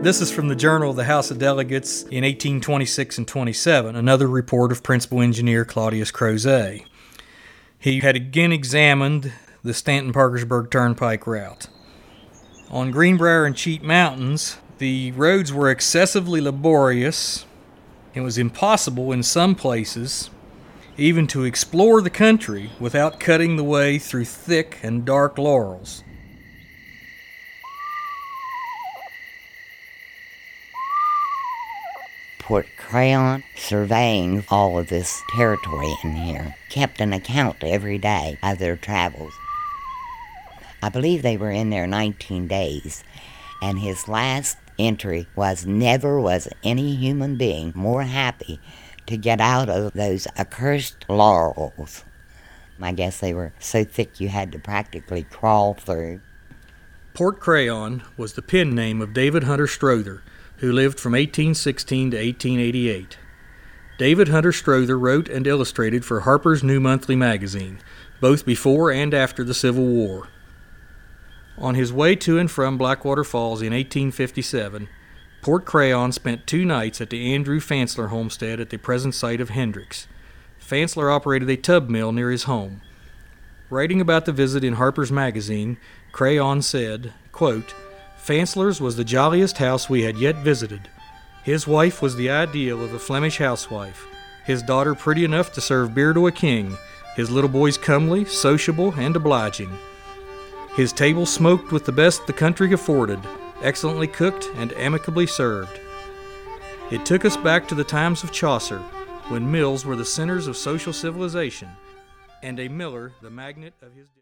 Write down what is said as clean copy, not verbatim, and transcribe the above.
This is from the Journal of the House of Delegates in 1826 and 27, another report of Principal Engineer Claudius Crozet. He had again examined the Stanton-Parkersburg Turnpike route. On Greenbrier and Cheat Mountains, the roads were excessively laborious. It was impossible in some places even to explore the country without cutting the way through thick and dark laurels. Port Crayon, surveying all of this territory in here, kept an account every day of their travels. I believe they were in there 19 days, and his last entry was, never was any human being more happy to get out of those accursed laurels. I guess they were so thick you had to practically crawl through. Port Crayon was the pen name of David Hunter Strother, who lived from 1816 to 1888. David Hunter Strother wrote and illustrated for Harper's New Monthly magazine, both before and after the Civil War. On his way to and from Blackwater Falls in 1857, Port Crayon spent 2 nights at the Andrew Fansler homestead at the present site of Hendricks. Fansler operated a tub mill near his home. Writing about the visit in Harper's Magazine, Crayon said, quote, "Fansler's was the jolliest house we had yet visited. His wife was the ideal of a Flemish housewife, his daughter pretty enough to serve beer to a king, his little boys comely, sociable, and obliging. His table smoked with the best the country afforded, excellently cooked and amicably served. It took us back to the times of Chaucer, when mills were the centers of social civilization, and a miller the magnet of his..."